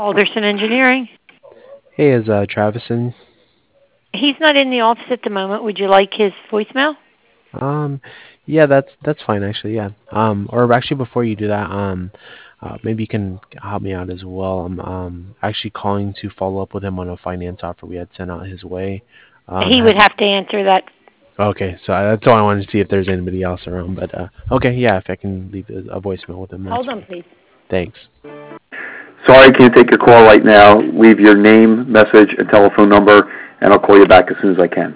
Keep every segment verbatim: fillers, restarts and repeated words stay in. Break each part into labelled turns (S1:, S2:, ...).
S1: Alderson Engineering.
S2: Hey, is uh, Travis in?
S1: He's not in the office at the moment. Would you like his voicemail?
S2: Um, yeah, that's that's fine actually. Yeah. Um, or actually, before you do that, um, uh, maybe you can help me out as well. I'm um actually calling to follow up with him on a finance offer we had sent out his way. Um,
S1: He
S2: have
S1: would have to answer that.
S2: okay, so I, that's all I wanted to see if there's anybody else around. But uh, okay, yeah, if I can leave a, a voicemail with him, that's
S1: Hold on,
S2: fine.
S1: please.
S2: Thanks.
S3: Sorry, I can't take your call right now. Leave your name, message, and telephone number, and I'll call you back as soon as I can.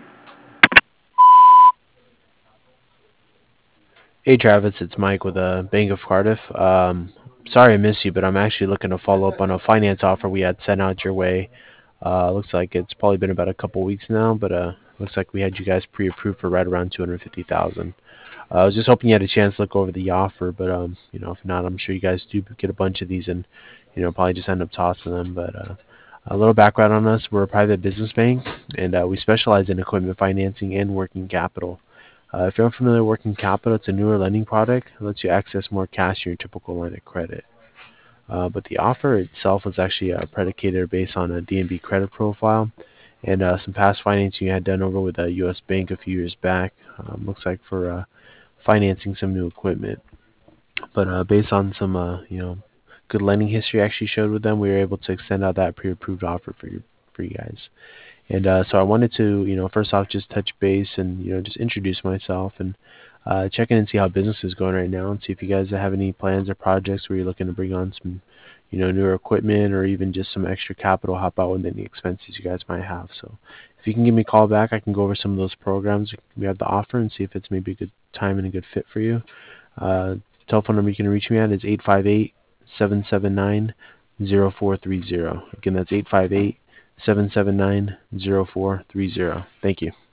S2: Hey Travis, it's Mike with uh, Bank of Cardiff. Um, sorry I missed you, but I'm actually looking to follow up on a finance offer we had sent out your way. Uh, looks like it's probably been about a couple weeks now, but uh, looks like we had you guys pre-approved for right around two hundred fifty thousand. Uh, I was just hoping you had a chance to look over the offer, but um, you know, if not, I'm sure you guys do get a bunch of these, and you know, probably just end up tossing them. But uh, a little background on us: we're a private business bank, and uh, we specialize in equipment financing and working capital. Uh, if you're unfamiliar with working capital, it's a newer lending product. It lets you access more cash in your typical line of credit. Uh, but the offer itself was actually uh, predicated based on a D N B credit profile and uh, some past financing you had done over with a U S bank a few years back. Um, looks like for uh, financing some new equipment. But uh, based on some uh, you know good lending history actually showed with them, we were able to extend out that pre-approved offer for you for you guys. And uh, so I wanted to, you know, first off, just touch base and, you know, just introduce myself and uh, check in and see how business is going right now and see if you guys have any plans or projects where you're looking to bring on some, you know, newer equipment or even just some extra capital, help out with any expenses you guys might have. So if you can give me a call back, I can go over some of those programs we have to offer and see if it's maybe a good time and a good fit for you. Uh, telephone number you can reach me at is eight five eight, seven seven nine, zero four three zero. Again, that's eight five eight, seven seven nine, zero four three zero. Thank you.